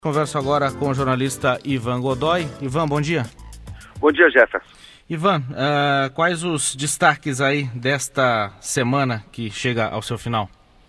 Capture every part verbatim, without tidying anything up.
Converso agora com o jornalista Ivan Godoy. Ivan, bom dia. Bom dia, Jefferson. Ivan, uh, quais os destaques aí desta semana que chega ao seu final?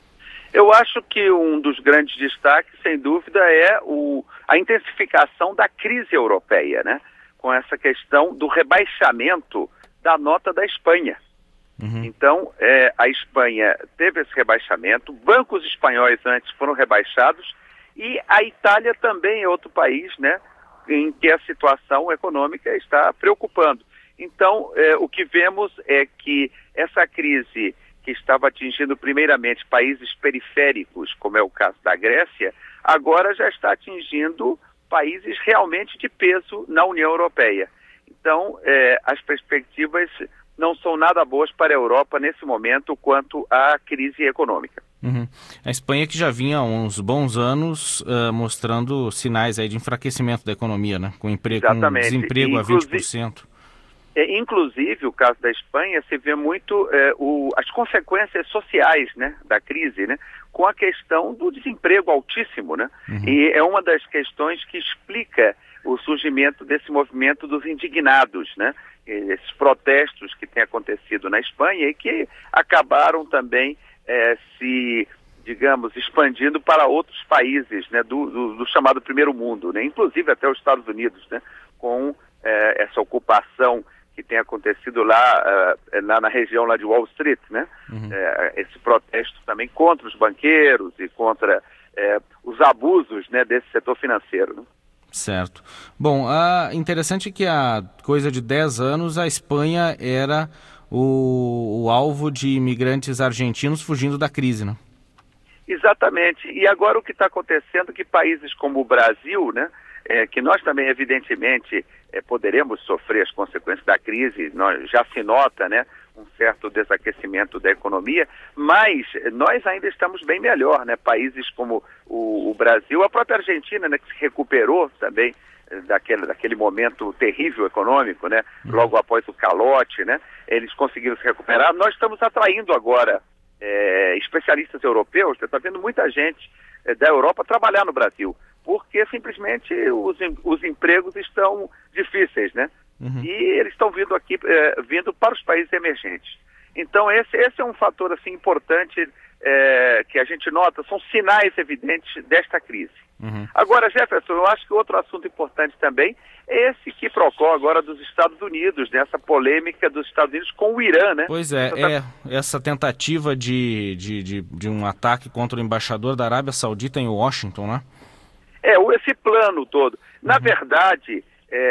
Eu acho que um dos grandes destaques, sem dúvida, é o, a intensificação da crise europeia, né? Com essa questão do rebaixamento da nota da Espanha. Uhum. Então, é, a Espanha teve esse rebaixamento, bancos espanhóis antes foram rebaixados, e a Itália também é outro país, né, em que a situação econômica está preocupando. Então, é, o que vemos é que essa crise que estava atingindo primeiramente países periféricos, como é o caso da Grécia, agora já está atingindo países realmente de peso na União Europeia. Então, é, as perspectivas não são nada boas para a Europa nesse momento quanto à crise econômica. Uhum. A Espanha que já vinha há uns bons anos uh, mostrando sinais aí de enfraquecimento da economia, né? Com, emprego, com desemprego a vinte por cento. É, inclusive, o caso da Espanha, se vê muito é, o, as consequências sociais, né, da crise, né, com a questão do desemprego altíssimo, né? Uhum. E é uma das questões que explica o surgimento desse movimento dos indignados, né? Esses protestos que têm acontecido na Espanha e que acabaram também é, se, digamos, expandindo para outros países, né, do, do, do chamado primeiro mundo, né? Inclusive até os Estados Unidos, né, com é, essa ocupação que tem acontecido lá uh, na, na região lá de Wall Street, né? Uhum. É, esse protesto também contra os banqueiros e contra é, os abusos, né, desse setor financeiro, né? Certo. Bom, ah, interessante que há coisa de dez anos a Espanha era o, o alvo de imigrantes argentinos fugindo da crise, né? Exatamente. E agora o que está acontecendo é que países como o Brasil, né, é, que nós também evidentemente é, poderemos sofrer as consequências da crise, nós, já se nota, né, um certo desaquecimento da economia, mas nós ainda estamos bem melhor, né? Países como o, o Brasil, a própria Argentina, né, que se recuperou também daquele, daquele momento terrível econômico, né? Logo após o calote, né? Eles conseguiram se recuperar. Nós estamos atraindo agora é, especialistas europeus, está vendo muita gente é, da Europa trabalhar no Brasil, porque simplesmente os, os empregos estão difíceis, né? Uhum. E eles estão vindo aqui, é, vindo para os países emergentes. Então esse, esse é um fator assim, importante é, que a gente nota, são sinais evidentes desta crise. Uhum. Agora, Jefferson, eu acho que outro assunto importante também é esse quiprocó agora dos Estados Unidos, né? Essa polêmica dos Estados Unidos com o Irã, né? Pois é, é essa tentativa de, de, de, de um ataque contra o embaixador da Arábia Saudita em Washington, né? É, esse plano todo. Na uhum. verdade...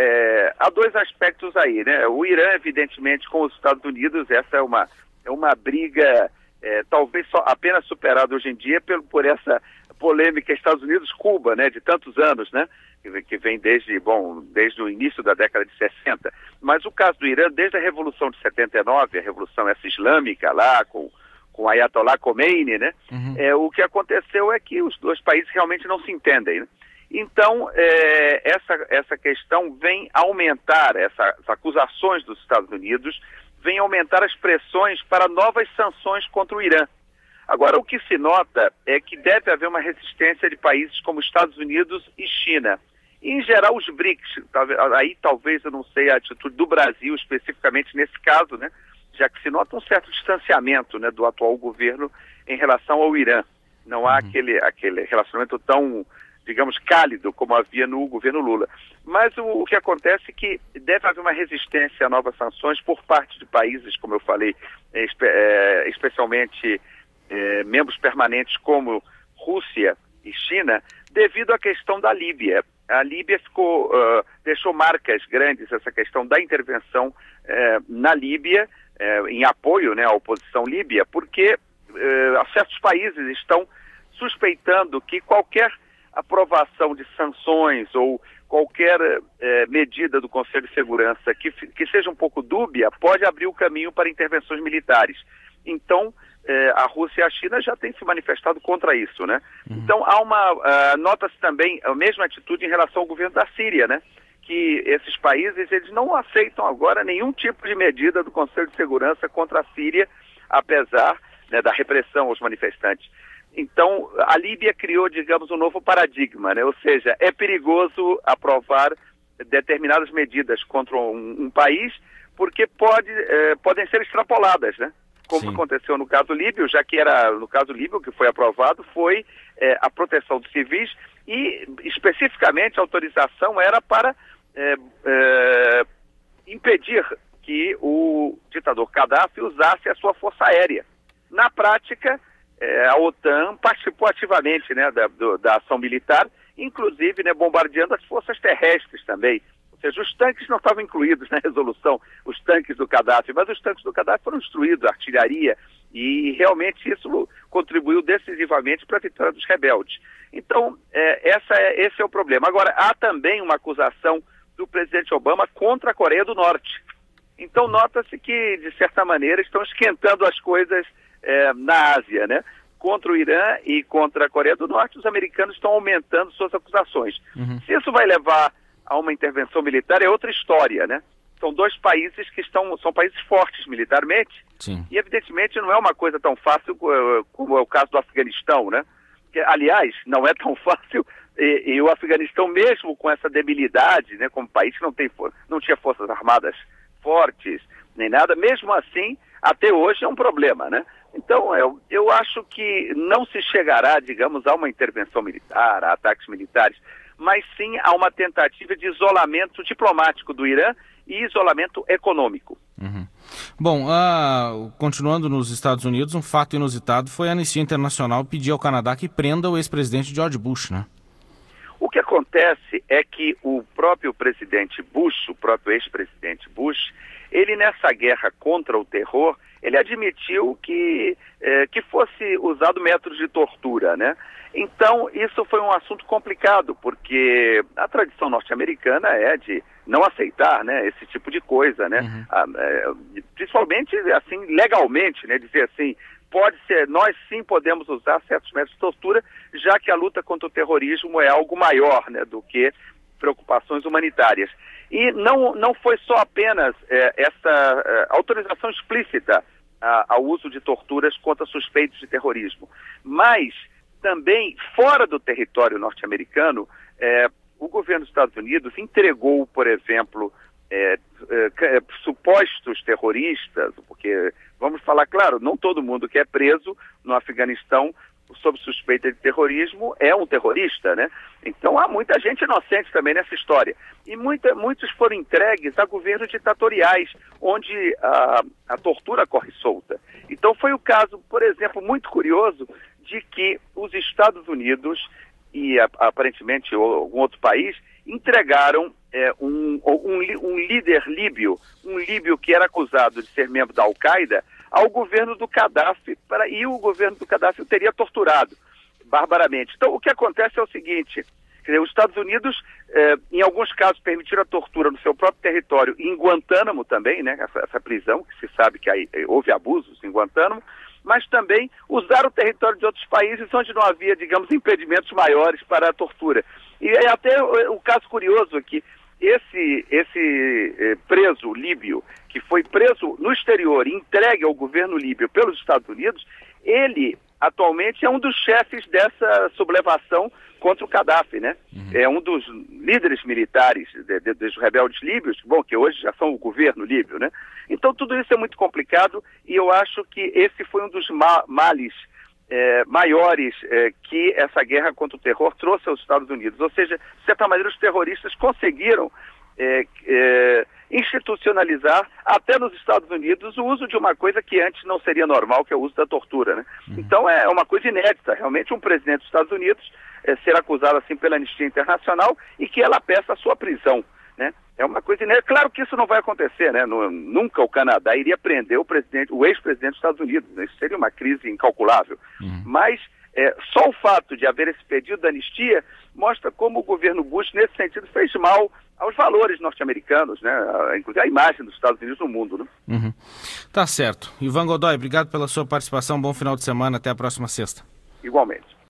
É, há dois aspectos aí, né? O Irã, evidentemente, com os Estados Unidos, essa é uma, é uma briga é, talvez só, apenas superada hoje em dia por, por essa polêmica Estados Unidos-Cuba, né? De tantos anos, né? Que, que vem desde, bom, desde o início da década de sessenta. Mas o caso do Irã, desde a Revolução de setenta e nove, a Revolução essa islâmica lá, com, com Ayatollah Khomeini, né? Uhum. É, o que aconteceu é que os dois países realmente não se entendem, né? Então, é, essa, essa questão vem aumentar, essa, essas acusações dos Estados Unidos, vem aumentar as pressões para novas sanções contra o Irã. Agora, o que se nota é que deve haver uma resistência de países como Estados Unidos e China. E, em geral, os BRICS, aí talvez eu não sei a atitude do Brasil especificamente nesse caso, né? Já que se nota um certo distanciamento, né, do atual governo em relação ao Irã. Não há uhum. aquele, aquele relacionamento tão... digamos, cálido, como havia no governo Lula. Mas o, o que acontece é que deve haver uma resistência a novas sanções por parte de países, como eu falei, espe é, especialmente é, membros permanentes como Rússia e China, devido à questão da Líbia. A Líbia ficou, uh, deixou marcas grandes, essa questão da intervenção uh, na Líbia, uh, em apoio, né, à oposição líbia, porque uh, certos países estão suspeitando que qualquer aprovação de sanções ou qualquer eh, medida do Conselho de Segurança que, que seja um pouco dúbia, pode abrir o caminho para intervenções militares. Então, eh, a Rússia e a China já têm se manifestado contra isso, né? Uhum. Então, há uma... Uh, nota-se também a mesma atitude em relação ao governo da Síria, né? Que esses países, eles não aceitam agora nenhum tipo de medida do Conselho de Segurança contra a Síria, apesar, né, da repressão aos manifestantes. Então, a Líbia criou, digamos, um novo paradigma, né? Ou seja, é perigoso aprovar determinadas medidas contra um, um país porque pode, eh, podem ser extrapoladas, né? Como Sim. aconteceu no caso líbio, já que era, no caso líbio, o que foi aprovado foi eh, a proteção dos civis e, especificamente, a autorização era para eh, eh, impedir que o ditador Gaddafi usasse a sua força aérea. Na prática, eh, a OTAN participou ativamente, né, da, do, da ação militar, inclusive, né, bombardeando as forças terrestres também. Ou seja, os tanques não estavam incluídos na resolução, os tanques do Gaddafi, mas os tanques do Gaddafi foram destruídos, a artilharia, e realmente isso contribuiu decisivamente para a vitória dos rebeldes. Então, é, essa é, esse é o problema. Agora, há também uma acusação do presidente Obama contra a Coreia do Norte. Então, nota-se que, de certa maneira, estão esquentando as coisas é, na Ásia, né? Contra o Irã e contra a Coreia do Norte, os americanos estão aumentando suas acusações. Uhum. Se isso vai levar a uma intervenção militar, é outra história, né? São dois países que estão, são países fortes militarmente. Sim. E, evidentemente, não é uma coisa tão fácil como é o caso do Afeganistão, né? Que, aliás, não é tão fácil, e, e o Afeganistão, mesmo com essa debilidade, né, como país que não, tem, não tinha forças armadas fortes, nem nada, mesmo assim, até hoje é um problema, né? Então, eu, eu acho que não se chegará, digamos, a uma intervenção militar, a ataques militares, mas sim a uma tentativa de isolamento diplomático do Irã e isolamento econômico. Uhum. Bom, uh, continuando nos Estados Unidos, um fato inusitado foi a Anistia Internacional pedir ao Canadá que prenda o ex-presidente George Bush, né? O que acontece é que o próprio presidente Bush, o próprio ex-presidente Bush, ele nessa guerra contra o terror, ele admitiu que, eh, que fosse usado métodos de tortura, né? Então, isso foi um assunto complicado, porque a tradição norte-americana é de não aceitar, né, esse tipo de coisa, né? Uhum. Ah, é, principalmente, assim, legalmente, né? Dizer assim, pode ser, nós sim podemos usar certos métodos de tortura, já que a luta contra o terrorismo é algo maior, né, do que preocupações humanitárias. E não, não foi só apenas é, essa é, autorização explícita a, ao uso de torturas contra suspeitos de terrorismo, mas também fora do território norte-americano, é, o governo dos Estados Unidos entregou, por exemplo, é, é, supostos terroristas, porque, vamos falar claro, não todo mundo que é preso no Afeganistão sob suspeita de terrorismo é um terrorista, né? Então há muita gente inocente também nessa história. E muita, muitos foram entregues a governos ditatoriais, onde a, a tortura corre solta. Então foi o caso, por exemplo, muito curioso, de que os Estados Unidos e a, aparentemente algum outro país entregaram é, um, um, um líder líbio, um líbio que era acusado de ser membro da Al-Qaeda, ao governo do Gaddafi, para, e o governo do Gaddafi o teria torturado barbaramente. Então, o que acontece é o seguinte, quer dizer, os Estados Unidos, eh, em alguns casos, permitiram a tortura no seu próprio território, em Guantánamo também, né, essa, essa prisão, que se sabe que aí, houve abusos em Guantánamo, mas também usaram o território de outros países onde não havia, digamos, impedimentos maiores para a tortura. E é até o, o caso curioso aqui, esse, esse eh, preso líbio, que foi preso no exterior e entregue ao governo líbio pelos Estados Unidos, ele atualmente é um dos chefes dessa sublevação contra o Gaddafi, né? Uhum. É um dos líderes militares de, de, dos rebeldes líbios, bom, que hoje já são o governo líbio, né? Então tudo isso é muito complicado e eu acho que esse foi um dos ma males É, maiores é, que essa guerra contra o terror trouxe aos Estados Unidos. Ou seja, de certa maneira, os terroristas conseguiram é, é, institucionalizar, até nos Estados Unidos, o uso de uma coisa que antes não seria normal, que é o uso da tortura, né? Uhum. Então é uma coisa inédita, realmente, um presidente dos Estados Unidos é, ser acusado assim pela Anistia Internacional e que ela peça a sua prisão, né? É uma coisa inédita. Claro que isso não vai acontecer, né? No, nunca o Canadá iria prender o presidente, o ex-presidente dos Estados Unidos. Isso seria uma crise incalculável. Uhum. Mas é, só o fato de haver esse pedido de anistia mostra como o governo Bush, nesse sentido, fez mal aos valores norte-americanos, né? Inclusive a imagem dos Estados Unidos no mundo, né? Uhum. Tá certo. Ivan Godoy, obrigado pela sua participação. Bom final de semana. Até a próxima sexta. Igualmente.